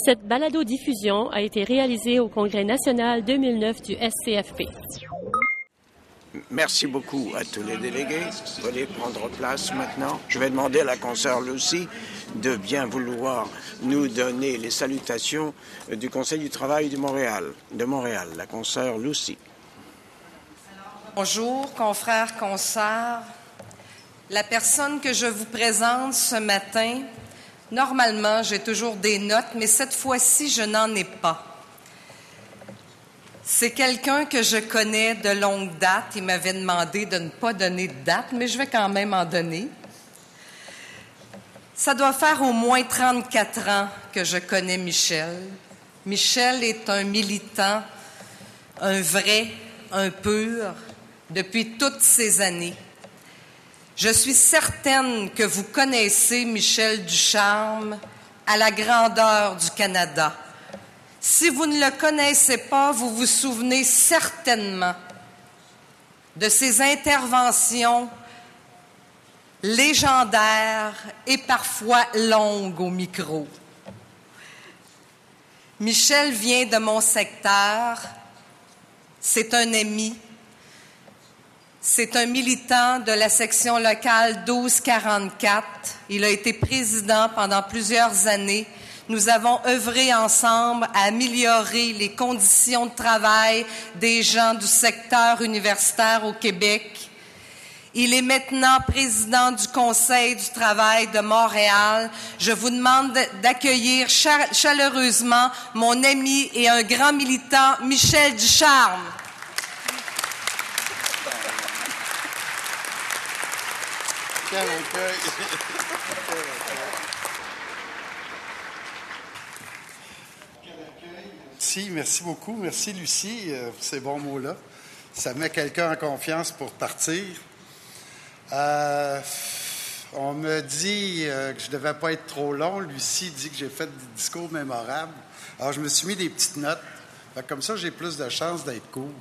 Cette balado-diffusion a été réalisée au Congrès national 2009 du SCFP. Merci beaucoup à tous les délégués. Vous allez prendre place maintenant. Je vais demander à la consoeur Lucy de bien vouloir nous donner les salutations du Conseil du travail de Montréal. La consoeur Lucy. Bonjour, confrères, consoeurs. La personne que je vous présente ce matin, normalement, j'ai toujours des notes, mais cette fois-ci, je n'en ai pas. C'est quelqu'un que je connais de longue date. Il m'avait demandé de ne pas donner de date, mais je vais quand même en donner. Ça doit faire au moins 34 ans que je connais Michel. Michel est un militant, un vrai, un pur, depuis toutes ces années. Je suis certaine que vous connaissez Michel Ducharme à la grandeur du Canada. Si vous ne le connaissez pas, vous vous souvenez certainement de ses interventions légendaires et parfois longues au micro. Michel vient de mon secteur, c'est un ami, c'est un militant de la section locale 1244. Il a été président pendant plusieurs années. Nous avons œuvré ensemble à améliorer les conditions de travail des gens du secteur universitaire au Québec. Il est maintenant président du Conseil du travail de Montréal. Je vous demande d'accueillir chaleureusement mon ami et un grand militant, Michel Ducharme. Quel accueil! Merci beaucoup. Merci, Lucie, pour ces bons mots-là. Ça met quelqu'un en confiance pour partir. On me dit que je ne devais pas être trop long. Lucie dit que j'ai fait des discours mémorables. Alors, je me suis mis des petites notes. Comme ça, j'ai plus de chances d'être court.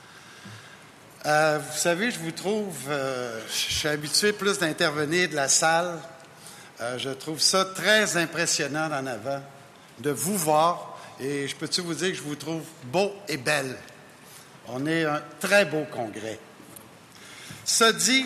Vous savez, je vous trouve... je suis habitué plus d'intervenir de la salle. Je trouve ça très impressionnant en avant, de vous voir. Et je peux-tu vous dire que je vous trouve beau et belle. On est un très beau congrès. Ça dit...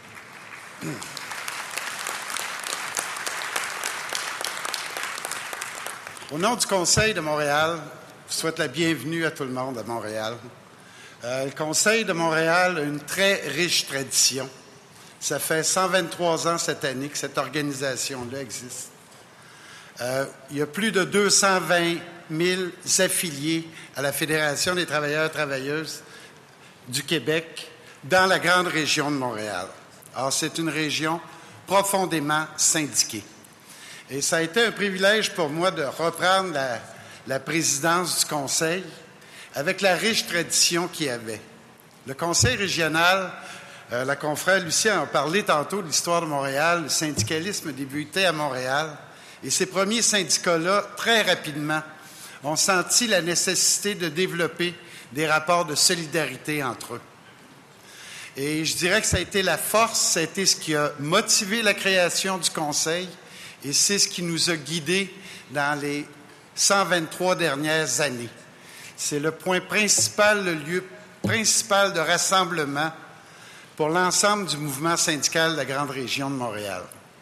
Au nom du Conseil de Montréal, je souhaite la bienvenue à tout le monde à Montréal. Le Conseil de Montréal a une très riche tradition. Ça fait 123 ans cette année que cette organisation-là existe. Il y a plus de 220 000 affiliés à la Fédération des travailleurs et travailleuses du Québec dans la grande région de Montréal. Alors, c'est une région profondément syndiquée. Et ça a été un privilège pour moi de reprendre la présidence du Conseil avec la riche tradition qu'il y avait. Le Conseil régional, la confrère Lucie a parlé tantôt de l'histoire de Montréal. Le syndicalisme débutait à Montréal. Et ces premiers syndicats-là, très rapidement, ont senti la nécessité de développer des rapports de solidarité entre eux. Et je dirais que ça a été la force, ça a été ce qui a motivé la création du Conseil et c'est ce qui nous a guidés dans les 123 dernières années. C'est le point principal, le lieu principal de rassemblement pour l'ensemble du mouvement syndical de la grande région de Montréal.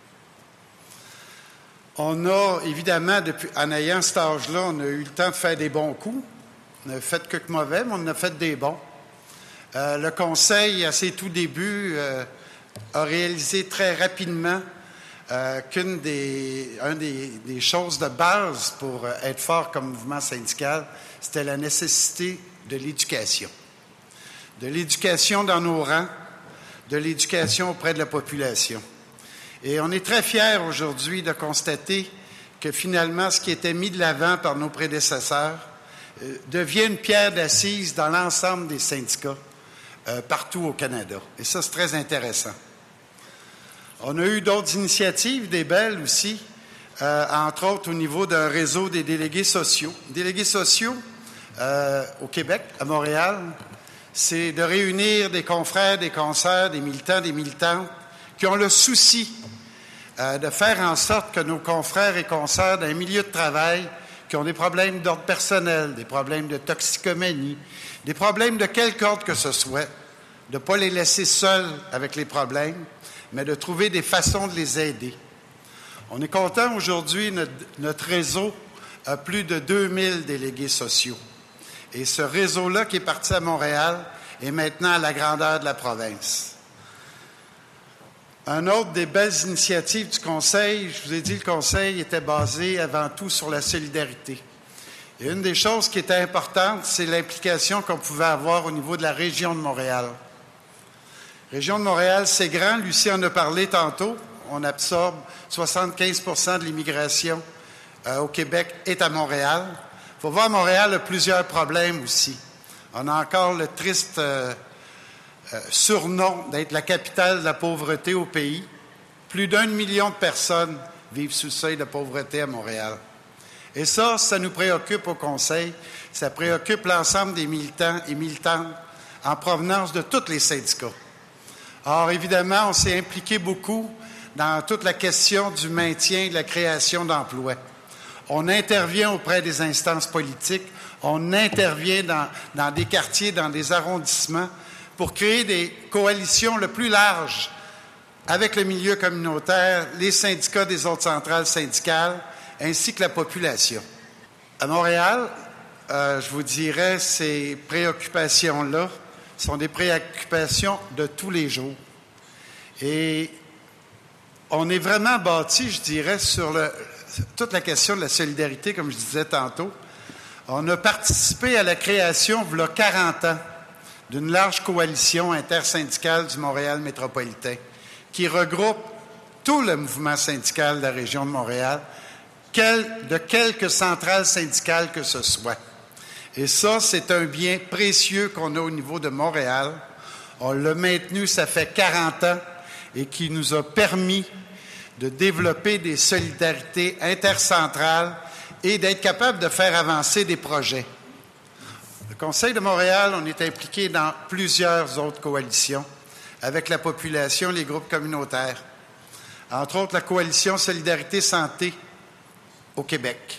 On a, évidemment, en ayant cet âge-là, on a eu le temps de faire des bons coups. On a fait quelques mauvais, mais on en a fait des bons. Le Conseil, à ses tout débuts, a réalisé très rapidement qu'une des choses de base pour être fort comme mouvement syndical, c'était la nécessité de l'éducation. De l'éducation dans nos rangs, de l'éducation auprès de la population. Et on est très fiers aujourd'hui de constater que finalement, ce qui était mis de l'avant par nos prédécesseurs devient une pierre d'assise dans l'ensemble des syndicats partout au Canada. Et ça, c'est très intéressant. On a eu d'autres initiatives, des belles aussi, entre autres au niveau d'un réseau des délégués sociaux. Délégués sociaux au Québec, à Montréal, c'est de réunir des confrères, des consoeurs, des militants, des militantes qui ont le souci de faire en sorte que nos confrères et consoeurs d'un milieu de travail qui ont des problèmes d'ordre personnel, des problèmes de toxicomanie, des problèmes de quelque ordre que ce soit, de ne pas les laisser seuls avec les problèmes, mais de trouver des façons de les aider. On est content aujourd'hui, notre réseau a plus de 2000 délégués sociaux. Et ce réseau-là qui est parti à Montréal est maintenant à la grandeur de la province. Un autre des belles initiatives du Conseil, je vous ai dit, le Conseil était basé avant tout sur la solidarité. Et une des choses qui était importante, c'est l'implication qu'on pouvait avoir au niveau de la région de Montréal. La région de Montréal, c'est grand. Lucie en a parlé tantôt. On absorbe 75% de l'immigration au Québec est à Montréal. Il faut voir, Montréal a plusieurs problèmes aussi. On a encore le triste surnom d'être la capitale de la pauvreté au pays. Plus d'1 million de personnes vivent sous le seuil de pauvreté à Montréal. Et ça nous préoccupe au Conseil. Ça préoccupe l'ensemble des militants et militantes en provenance de tous les syndicats. Or, évidemment, on s'est impliqué beaucoup dans toute la question du maintien et de la création d'emplois. On intervient auprès des instances politiques, on intervient dans des quartiers, dans des arrondissements, pour créer des coalitions le plus larges avec le milieu communautaire, les syndicats des autres centrales syndicales, ainsi que la population. À Montréal, je vous dirais, ces préoccupations-là sont des préoccupations de tous les jours. Et on est vraiment bâti, je dirais, sur toute la question de la solidarité, comme je disais tantôt. On a participé à la création, il y a 40 ans, d'une large coalition intersyndicale du Montréal métropolitain qui regroupe tout le mouvement syndical de la région de Montréal, de quelques centrales syndicales que ce soit. Et ça, c'est un bien précieux qu'on a au niveau de Montréal. On l'a maintenu, ça fait 40 ans, et qui nous a permis de développer des solidarités intercentrales et d'être capable de faire avancer des projets. Le Conseil de Montréal, on est impliqué dans plusieurs autres coalitions avec la population, les groupes communautaires. Entre autres, la coalition Solidarité Santé au Québec.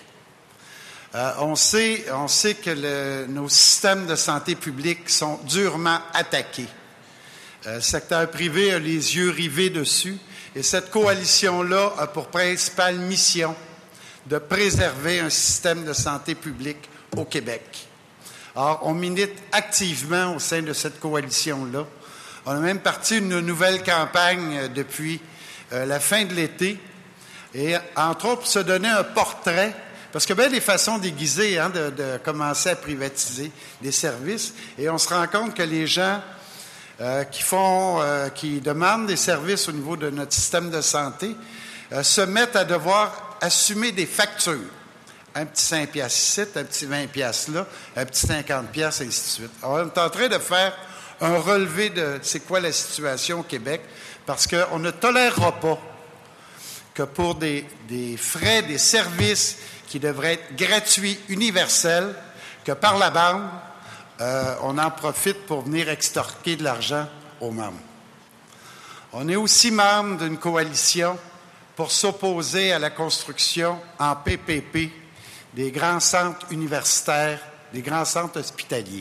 On sait que nos systèmes de santé publique sont durement attaqués. Le secteur privé a les yeux rivés dessus et cette coalition-là a pour principale mission de préserver un système de santé publique au Québec. Or, on milite activement au sein de cette coalition-là. On a même parti une nouvelle campagne depuis la fin de l'été et, entre autres, pour se donner un portrait, parce qu'il y a bien des façons déguisées de commencer à privatiser des services et on se rend compte que les gens qui demandent des services au niveau de notre système de santé se mettent à devoir assumer des factures. Un petit 5 piastres ici, un petit 20 piastres là, un petit 50 piastres, ainsi de suite. Alors, on est en train de faire un relevé de c'est quoi la situation au Québec, parce qu'on ne tolérera pas que pour des frais, des services qui devraient être gratuits, universels, que par la bande, on en profite pour venir extorquer de l'argent aux membres. On est aussi membre d'une coalition pour s'opposer à la construction en PPP des grands centres universitaires, des grands centres hospitaliers.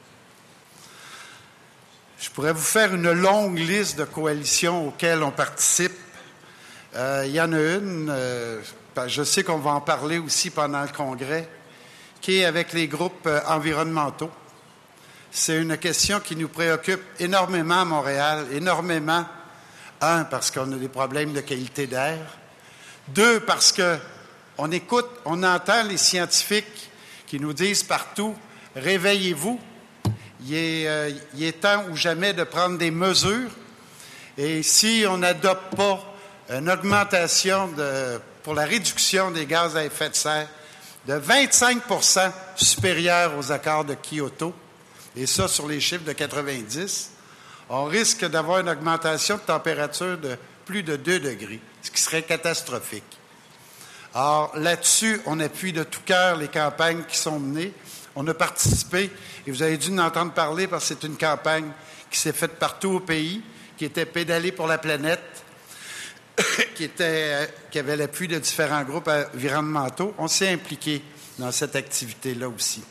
Je pourrais vous faire une longue liste de coalitions auxquelles on participe. Il y en a une, je sais qu'on va en parler aussi pendant le congrès, qui est avec les groupes environnementaux. C'est une question qui nous préoccupe énormément à Montréal, énormément. Un, parce qu'on a des problèmes de qualité d'air. Deux, parce qu'on écoute, on entend les scientifiques qui nous disent partout, réveillez-vous, il est temps ou jamais de prendre des mesures. Et si on n'adopte pas une augmentation pour la réduction des gaz à effet de serre de 25% supérieure aux accords de Kyoto, et ça sur les chiffres de 90, on risque d'avoir une augmentation de température de plus de 2 degrés, ce qui serait catastrophique. Or, là-dessus, on appuie de tout cœur les campagnes qui sont menées. On a participé, et vous avez dû en entendre parler parce que c'est une campagne qui s'est faite partout au pays, qui était Pédaler pour la planète, qui avait l'appui de différents groupes environnementaux. On s'est impliqué dans cette activité-là aussi.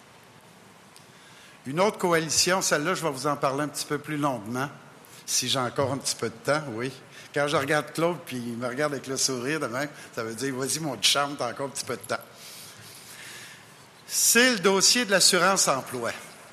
Une autre coalition, celle-là, je vais vous en parler un petit peu plus longuement, si j'ai encore un petit peu de temps, oui. Quand je regarde Claude, puis il me regarde avec le sourire de même, ça veut dire, vas-y, mon charme, t'as encore un petit peu de temps. C'est le dossier de l'assurance-emploi.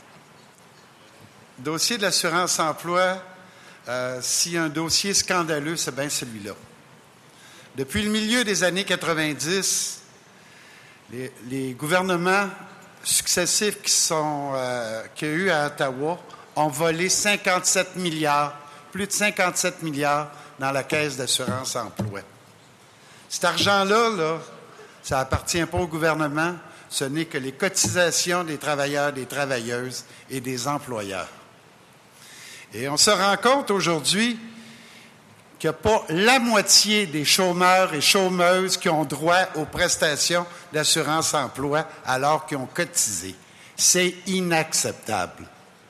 Le dossier de l'assurance-emploi, s'il y a un dossier scandaleux, c'est bien celui-là. Depuis le milieu des années 90, les gouvernements successifs qu'il y a eu à Ottawa ont volé 57 milliards, plus de 57 milliards dans la caisse d'assurance-emploi. Cet argent-là, ça n'appartient pas au gouvernement, ce n'est que les cotisations des travailleurs, des travailleuses et des employeurs. Et on se rend compte aujourd'hui qu'il n'y a pas la moitié des chômeurs et chômeuses qui ont droit aux prestations d'assurance-emploi alors qu'ils ont cotisé. C'est inacceptable.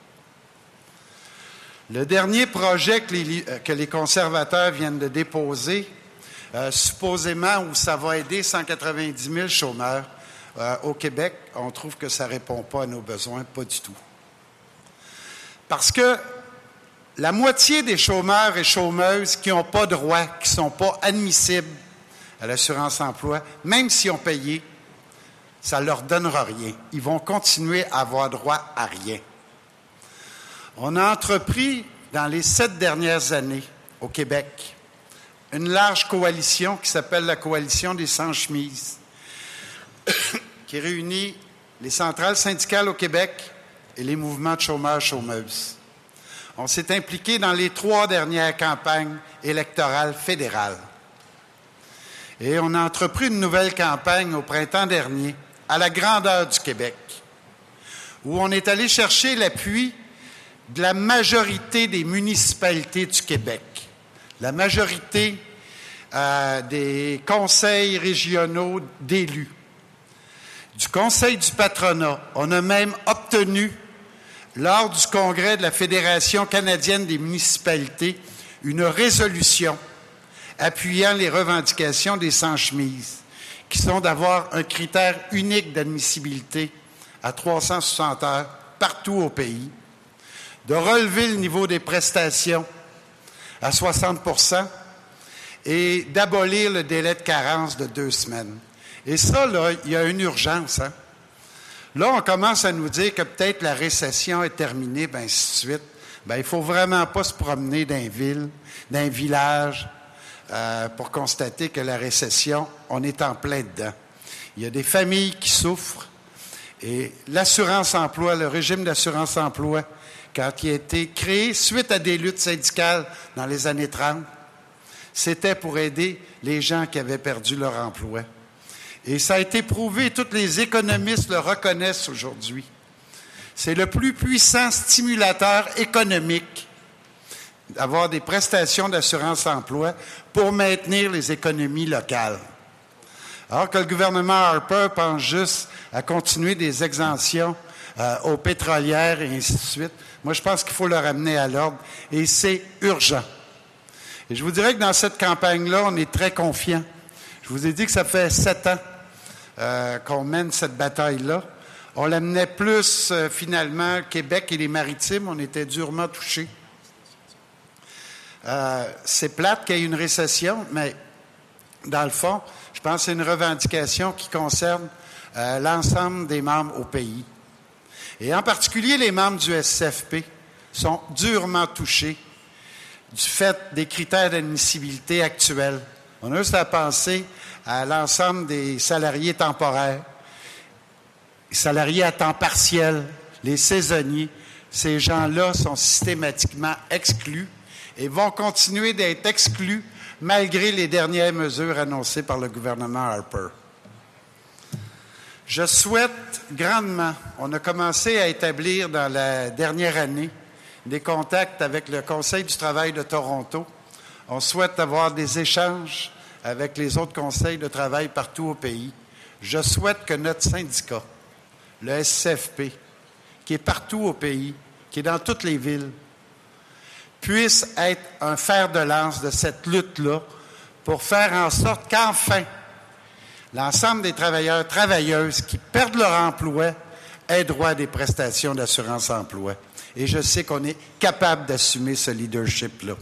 Le dernier projet que les conservateurs viennent de déposer, supposément où ça va aider 190 000 chômeurs au Québec, on trouve que ça ne répond pas à nos besoins, pas du tout. Parce que la moitié des chômeurs et chômeuses qui n'ont pas droit, qui ne sont pas admissibles à l'assurance-emploi, même s'ils ont payé, ça ne leur donnera rien. Ils vont continuer à avoir droit à rien. On a entrepris, dans les 7 dernières années, au Québec, une large coalition qui s'appelle la Coalition des sans-chemises, qui réunit les centrales syndicales au Québec et les mouvements de chômeurs-chômeuses. On s'est impliqué dans les 3 dernières campagnes électorales fédérales. Et on a entrepris une nouvelle campagne au printemps dernier, à la grandeur du Québec, où on est allé chercher l'appui de la majorité des municipalités du Québec, la majorité des conseils régionaux d'élus, du Conseil du patronat. On a même obtenu, lors du congrès de la Fédération canadienne des municipalités, une résolution appuyant les revendications des sans-chemises, qui sont d'avoir un critère unique d'admissibilité à 360 heures partout au pays, de relever le niveau des prestations à 60 % et d'abolir le délai de carence de 2 semaines. Et ça, là, il y a une urgence, hein? Là, on commence à nous dire que peut-être la récession est terminée, bien, ainsi de suite. Bien, il ne faut vraiment pas se promener dans une ville, dans un village, pour constater que la récession, on est en plein dedans. Il y a des familles qui souffrent et l'assurance-emploi, le régime d'assurance-emploi, quand il a été créé suite à des luttes syndicales dans les années 30, c'était pour aider les gens qui avaient perdu leur emploi. Et ça a été prouvé, tous les économistes le reconnaissent aujourd'hui. C'est le plus puissant stimulateur économique d'avoir des prestations d'assurance-emploi pour maintenir les économies locales. Alors que le gouvernement Harper pense juste à continuer des exemptions aux pétrolières et ainsi de suite, moi je pense qu'il faut le ramener à l'ordre et c'est urgent. Et je vous dirais que dans cette campagne-là, on est très confiants. Je vous ai dit que ça fait 7 ans qu'on mène cette bataille-là. On l'amenait plus, finalement, Québec et les Maritimes, on était durement touchés. C'est plate qu'il y ait une récession, mais dans le fond, je pense que c'est une revendication qui concerne l'ensemble des membres au pays. Et en particulier, les membres du SCFP sont durement touchés du fait des critères d'admissibilité actuels. On a juste à penser à l'ensemble des salariés temporaires, les salariés à temps partiel, les saisonniers. Ces gens-là sont systématiquement exclus et vont continuer d'être exclus malgré les dernières mesures annoncées par le gouvernement Harper. Je souhaite grandement, on a commencé à établir dans la dernière année des contacts avec le Conseil du travail de Toronto. On souhaite avoir des échanges avec les autres conseils de travail partout au pays. Je souhaite que notre syndicat, le SCFP, qui est partout au pays, qui est dans toutes les villes, puisse être un fer de lance de cette lutte-là pour faire en sorte qu'enfin, l'ensemble des travailleurs, travailleuses qui perdent leur emploi aient droit à des prestations d'assurance-emploi. Et je sais qu'on est capable d'assumer ce leadership-là.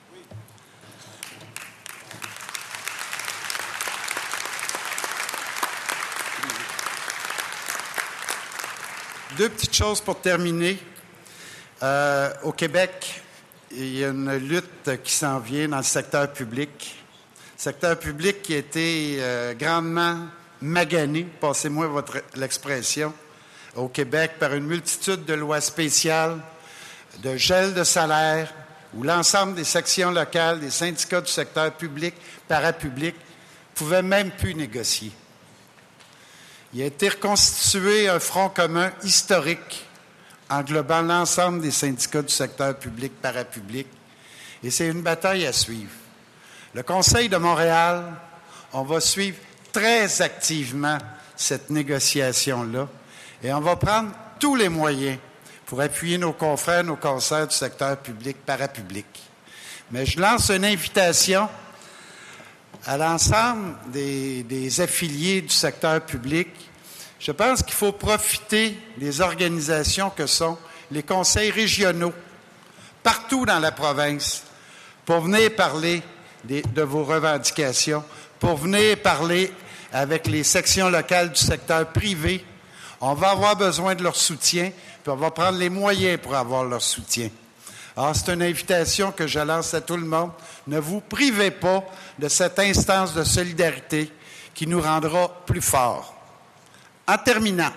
Deux petites choses pour terminer. Au Québec, il y a une lutte qui s'en vient dans le secteur public. Secteur public qui a été grandement magané, passez-moi l'expression, au Québec par une multitude de lois spéciales, de gel de salaire, où l'ensemble des sections locales, des syndicats du secteur public, parapublic, ne pouvaient même plus négocier. Il a été reconstitué un front commun historique englobant l'ensemble des syndicats du secteur public, parapublic, et c'est une bataille à suivre. Le Conseil de Montréal, on va suivre très activement cette négociation-là et on va prendre tous les moyens pour appuyer nos confrères, nos consoeurs du secteur public, parapublic. Mais je lance une invitation à l'ensemble des affiliés du secteur public. Je pense qu'il faut profiter des organisations que sont les conseils régionaux partout dans la province pour venir parler de vos revendications, pour venir parler avec les sections locales du secteur privé. On va avoir besoin de leur soutien, puis on va prendre les moyens pour avoir leur soutien. Alors, c'est une invitation que je lance à tout le monde. Ne vous privez pas de cette instance de solidarité qui nous rendra plus forts. En terminant,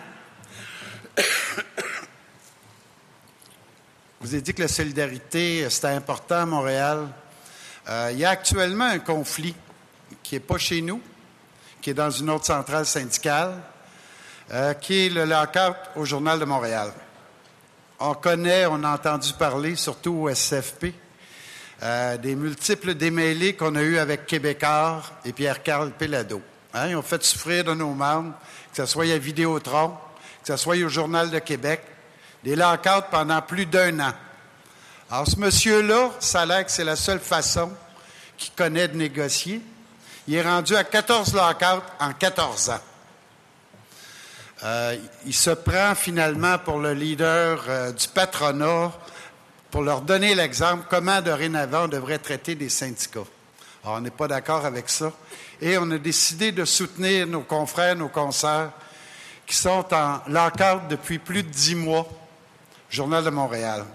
je vous ai dit que la solidarité, c'était important à Montréal. Il y a actuellement un conflit qui n'est pas chez nous, qui est dans une autre centrale syndicale, qui est le lockout au Journal de Montréal. On a entendu parler, surtout au SFP, des multiples démêlés qu'on a eus avec Québécois et Pierre-Carl Péladeau. Ils ont fait souffrir de nos membres, que ce soit à Vidéotron, que ce soit au Journal de Québec, des lockouts pendant plus d'1 an. Alors, ce monsieur-là, ça a l'air que c'est la seule façon qu'il connaît de négocier. Il est rendu à 14 lockouts en 14 ans. Il se prend finalement pour le leader du patronat pour leur donner l'exemple comment dorénavant on devrait traiter des syndicats. Alors, on n'est pas d'accord avec ça. Et on a décidé de soutenir nos confrères, nos consoeurs qui sont en lockout depuis plus de 10 mois, Journal de Montréal.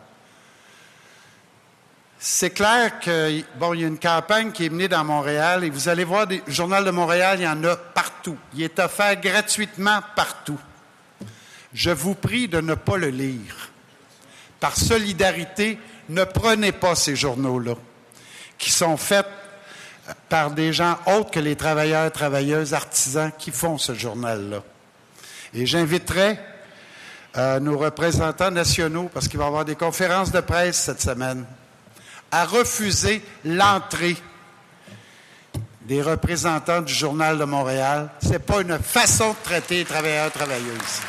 C'est clair qu'il y a une campagne qui est menée dans Montréal et vous allez voir, le Journal de Montréal, il y en a partout. Il est offert gratuitement partout. Je vous prie de ne pas le lire. Par solidarité, ne prenez pas ces journaux-là, qui sont faits par des gens autres que les travailleurs, travailleuses, artisans qui font ce journal-là. Et j'inviterai nos représentants nationaux, parce qu'il va y avoir des conférences de presse cette semaine, à refuser l'entrée des représentants du Journal de Montréal. Ce n'est pas une façon de traiter les travailleurs, travailleuses.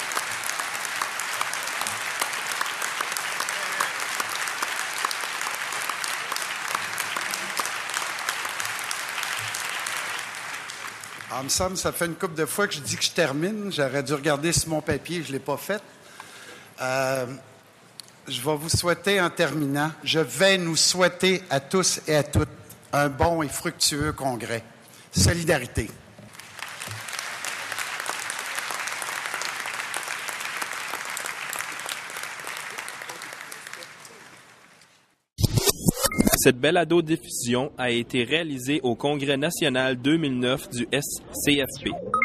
Il me semble que ça fait une couple de fois que je dis que je termine. J'aurais dû regarder sur mon papier, je ne l'ai pas fait. Je vais vous souhaiter, en terminant, je vais nous souhaiter à tous et à toutes un bon et fructueux congrès. Solidarité. Cette balado-diffusion a été réalisée au Congrès national 2009 du SCFP.